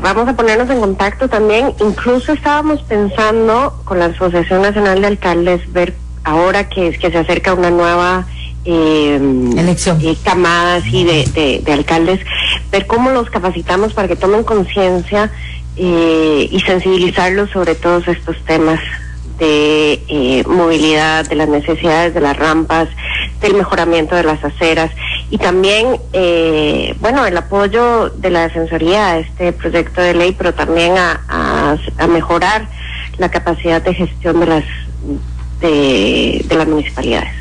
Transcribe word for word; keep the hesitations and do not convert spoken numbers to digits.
vamos a ponernos en contacto también. Incluso estábamos pensando con la Asociación Nacional de Alcaldes ver ahora que, que se acerca una nueva eh, elección, eh, camada así de, de, de alcaldes, ver cómo los capacitamos para que tomen conciencia eh, y sensibilizarlos sobre todos estos temas de eh, movilidad, de las necesidades de las rampas, del mejoramiento de las aceras y también, eh, bueno, el apoyo de la Defensoría a este proyecto de ley, pero también a, a, a mejorar la capacidad de gestión de las de, de las municipalidades.